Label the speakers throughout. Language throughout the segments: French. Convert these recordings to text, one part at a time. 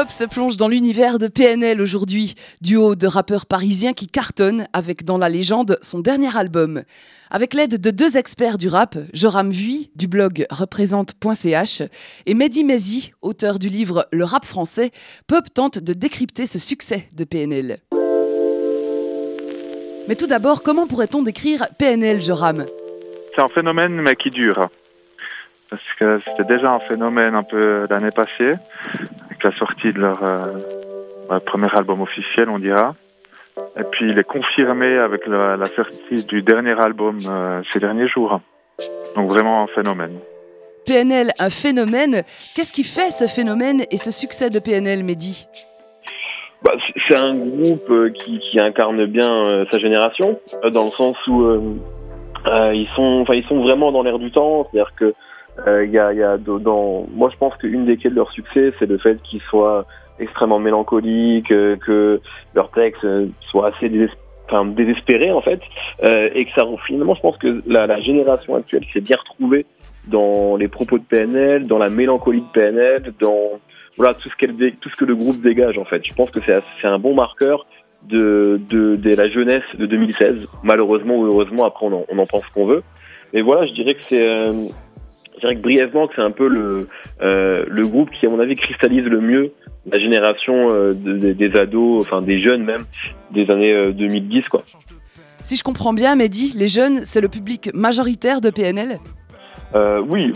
Speaker 1: Pop se plonge dans l'univers de PNL aujourd'hui, duo de rappeurs parisiens qui cartonnent avec Dans la légende son dernier album. Avec l'aide de 2 experts du rap, Joram Vuy du blog représente.ch et Mehdi Maizi, auteur du livre Le rap français, Pop tente de décrypter ce succès de PNL. Mais tout d'abord, comment pourrait-on décrire PNL, Joram ?
Speaker 2: C'est un phénomène mais qui dure. Parce que c'était déjà un phénomène un peu l'année passée, avec la sortie de leur premier album officiel, on dira. Et puis il est confirmé avec la sortie du dernier album ces derniers jours. Donc vraiment un phénomène.
Speaker 1: PNL, un phénomène. Qu'est-ce qui fait ce phénomène et ce succès de PNL, Mehdi ?
Speaker 3: C'est un groupe qui incarne bien sa génération, dans le sens où ils sont vraiment dans l'air du temps. C'est-à-dire que moi je pense qu'une des clés de leur succès, c'est le fait qu'ils soient extrêmement mélancoliques, que leurs textes soient assez désespérés en fait, et que ça finalement je pense que la génération actuelle s'est bien retrouvée dans les propos de PNL, dans la mélancolie de PNL, dans tout ce que le groupe dégage en fait. Je pense que c'est un bon marqueur de la jeunesse de 2016, malheureusement ou heureusement, après on en pense qu'on veut. Mais voilà, je dirais que brièvement que c'est un peu le groupe qui à mon avis cristallise le mieux la génération des ados, enfin des jeunes même, des années 2010 quoi.
Speaker 1: Si je comprends bien, Mehdi, les jeunes, c'est le public majoritaire de PNL ?
Speaker 3: Oui,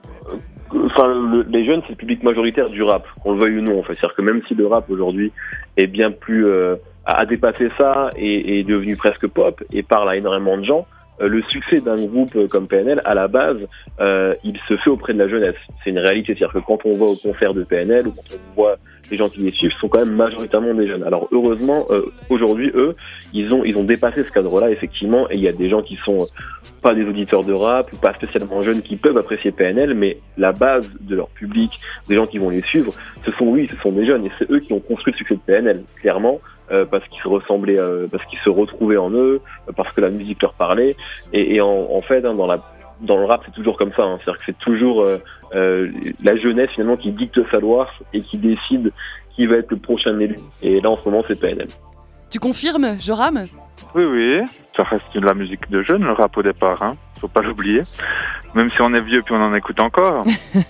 Speaker 3: les jeunes, c'est le public majoritaire du rap, qu'on le veuille ou non. En fait. C'est-à-dire que même si le rap aujourd'hui est bien plus a dépassé ça et est devenu presque pop et parle à énormément de gens, le succès d'un groupe comme PNL, à la base, il se fait auprès de la jeunesse. C'est une réalité, c'est-à-dire que quand on va au concert de PNL ou quand on voit les gens qui les suivent, sont quand même majoritairement des jeunes. Alors heureusement, aujourd'hui, eux, ils ont dépassé ce cadre-là, effectivement, et il y a des gens qui sont pas des auditeurs de rap ou pas spécialement jeunes qui peuvent apprécier PNL, mais la base de leur public, des gens qui vont les suivre, ce sont des jeunes, et c'est eux qui ont construit le succès de PNL, clairement. Parce qu'ils se ressemblaient, parce qu'ils se retrouvaient en eux, parce que la musique leur parlait. Et en fait, dans le rap, c'est toujours comme ça. C'est-à-dire que c'est toujours la jeunesse finalement qui dicte sa loi et qui décide qui va être le prochain élu. Et là, en ce moment, c'est PNL.
Speaker 1: Tu confirmes, Joram ?
Speaker 2: Oui, ça reste de la musique de jeunes, le rap au départ, faut pas l'oublier. Même si on est vieux puis on en écoute encore.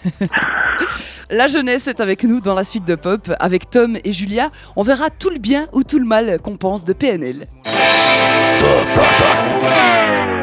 Speaker 1: La jeunesse est avec nous dans la suite de Pop, avec Tom et Julia. On verra tout le bien ou tout le mal qu'on pense de PNL.